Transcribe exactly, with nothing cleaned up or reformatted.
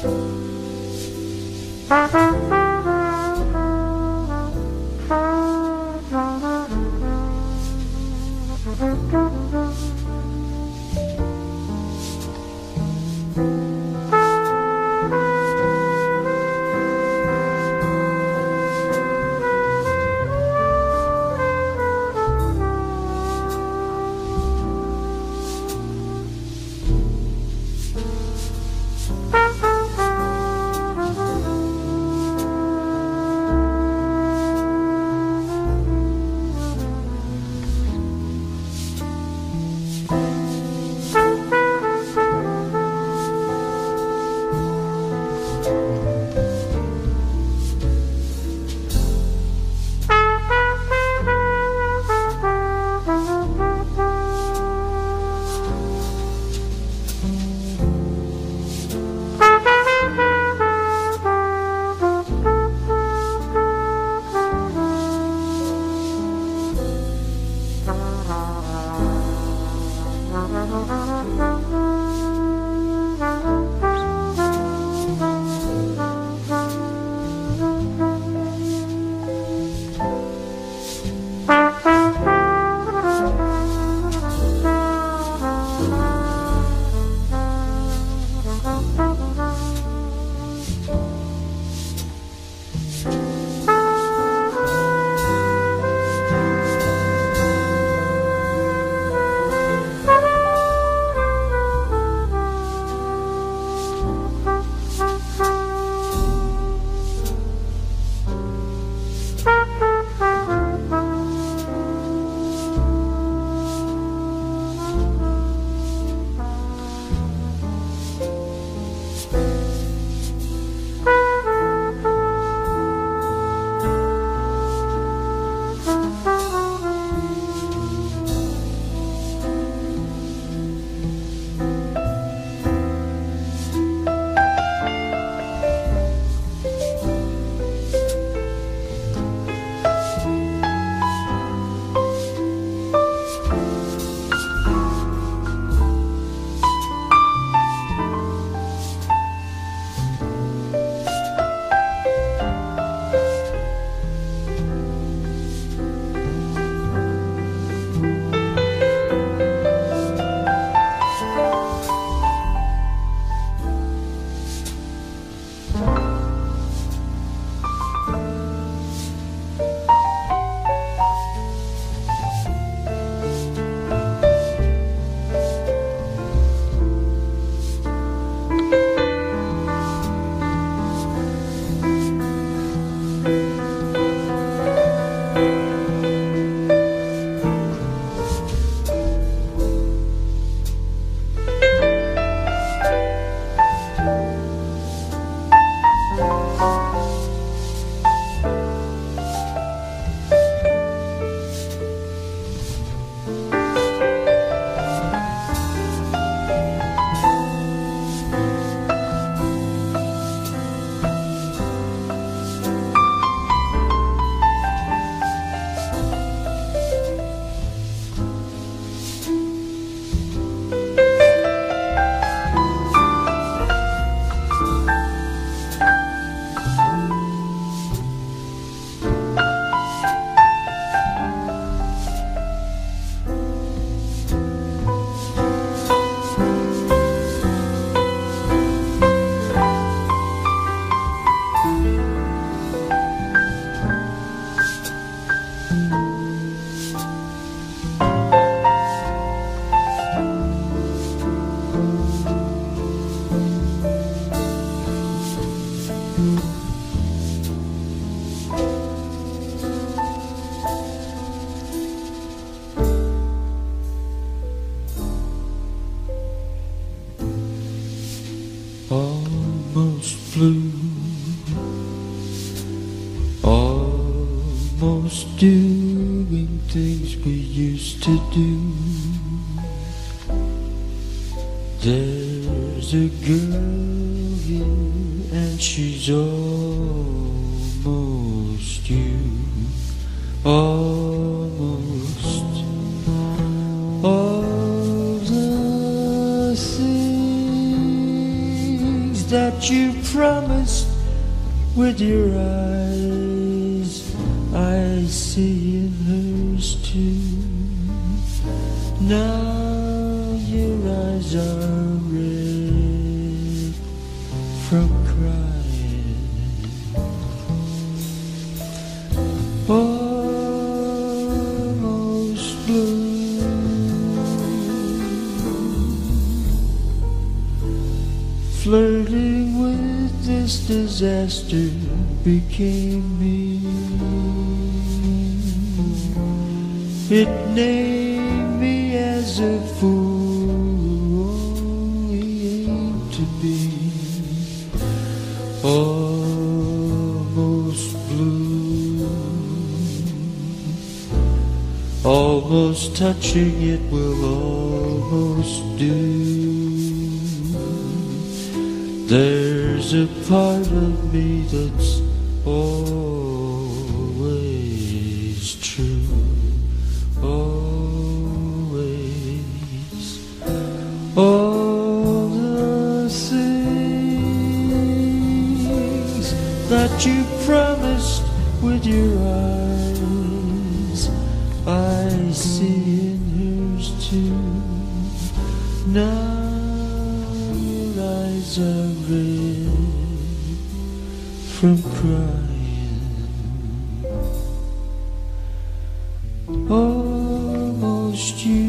almost flew, almost doing things we used to do. There's a girl here and she's almost you, almost all the things that you promised with your eyes, I see in hers too. Now your eyes are red from crying, almost blue, flirting with this disaster became me. It named me as a fool, only aimed to be almost blue. Almost touching it will almost do. There's a part of me that's always true. Always, all the things that you promised with your eyes, I see in hers too. Now your eyes are red from crying, almost you.